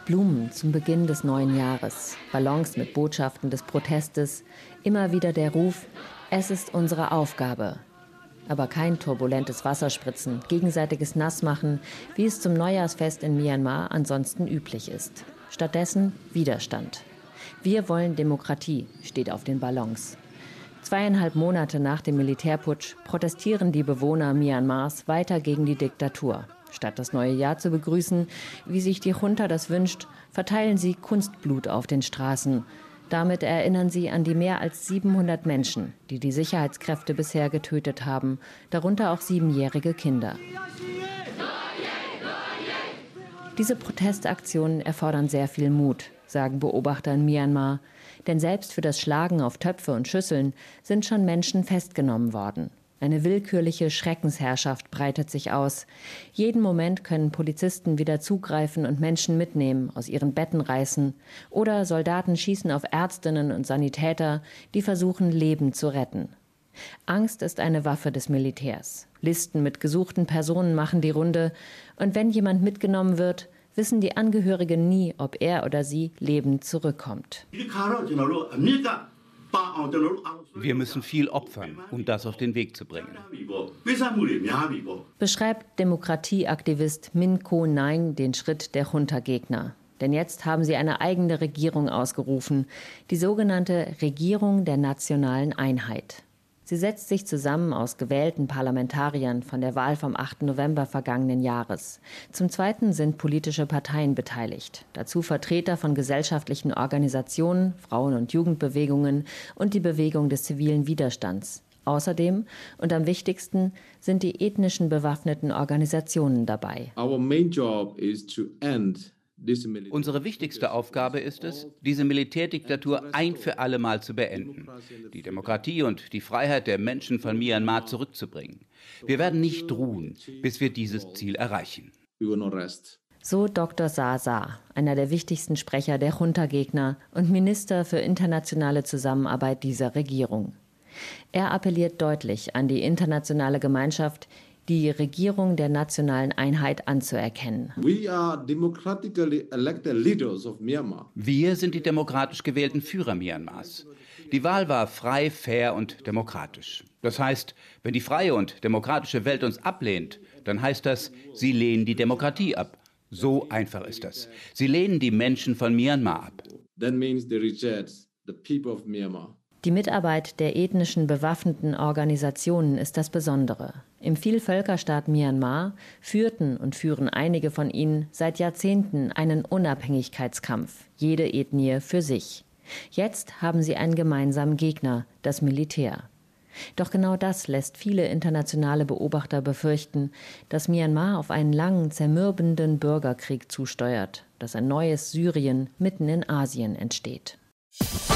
Blumen zum Beginn des neuen Jahres, Ballons mit Botschaften des Protestes, immer wieder der Ruf, es ist unsere Aufgabe. Aber kein turbulentes Wasserspritzen, gegenseitiges Nassmachen, wie es zum Neujahrsfest in Myanmar ansonsten üblich ist. Stattdessen Widerstand. Wir wollen Demokratie, steht auf den Ballons. 2,5 Monate nach dem Militärputsch protestieren die Bewohner Myanmars weiter gegen die Diktatur. Statt das neue Jahr zu begrüßen, wie sich die Junta das wünscht, verteilen sie Kunstblut auf den Straßen. Damit erinnern sie an die mehr als 700 Menschen, die die Sicherheitskräfte bisher getötet haben, darunter auch 7-jährige Kinder. Diese Protestaktionen erfordern sehr viel Mut, sagen Beobachter in Myanmar. Denn selbst für das Schlagen auf Töpfe und Schüsseln sind schon Menschen festgenommen worden. Eine willkürliche Schreckensherrschaft breitet sich aus. Jeden Moment können Polizisten wieder zugreifen und Menschen mitnehmen, aus ihren Betten reißen. Oder Soldaten schießen auf Ärztinnen und Sanitäter, die versuchen, Leben zu retten. Angst ist eine Waffe des Militärs. Listen mit gesuchten Personen machen die Runde. Und wenn jemand mitgenommen wird, wissen die Angehörigen nie, ob er oder sie lebend zurückkommt. Wir müssen viel opfern, um das auf den Weg zu bringen. Beschreibt Demokratieaktivist Min Ko Naing den Schritt der Junta-Gegner. Denn jetzt haben sie eine eigene Regierung ausgerufen, die sogenannte Regierung der nationalen Einheit. Sie setzt sich zusammen aus gewählten Parlamentariern von der Wahl vom 8. November vergangenen Jahres. Zum Zweiten sind politische Parteien beteiligt. Dazu Vertreter von gesellschaftlichen Organisationen, Frauen- und Jugendbewegungen und die Bewegung des zivilen Widerstands. Außerdem, und am wichtigsten, sind die ethnischen bewaffneten Organisationen dabei. Our main job is to end. Unsere wichtigste Aufgabe ist es, diese Militärdiktatur ein für alle Mal zu beenden, die Demokratie und die Freiheit der Menschen von Myanmar zurückzubringen. Wir werden nicht ruhen, bis wir dieses Ziel erreichen. So Dr. Sa, einer der wichtigsten Sprecher der Junta-Gegner und Minister für internationale Zusammenarbeit dieser Regierung. Er appelliert deutlich an die internationale Gemeinschaft, die Regierung der nationalen Einheit anzuerkennen. Wir sind die demokratisch gewählten Führer Myanmars. Die Wahl war frei, fair und demokratisch. Das heißt, wenn die freie und demokratische Welt uns ablehnt, dann heißt das, sie lehnen die Demokratie ab. So einfach ist das. Sie lehnen die Menschen von Myanmar ab. Die Mitarbeit der ethnischen bewaffneten Organisationen ist das Besondere. Im Vielvölkerstaat Myanmar führten und führen einige von ihnen seit Jahrzehnten einen Unabhängigkeitskampf, jede Ethnie für sich. Jetzt haben sie einen gemeinsamen Gegner, das Militär. Doch genau das lässt viele internationale Beobachter befürchten, dass Myanmar auf einen langen, zermürbenden Bürgerkrieg zusteuert, dass ein neues Syrien mitten in Asien entsteht.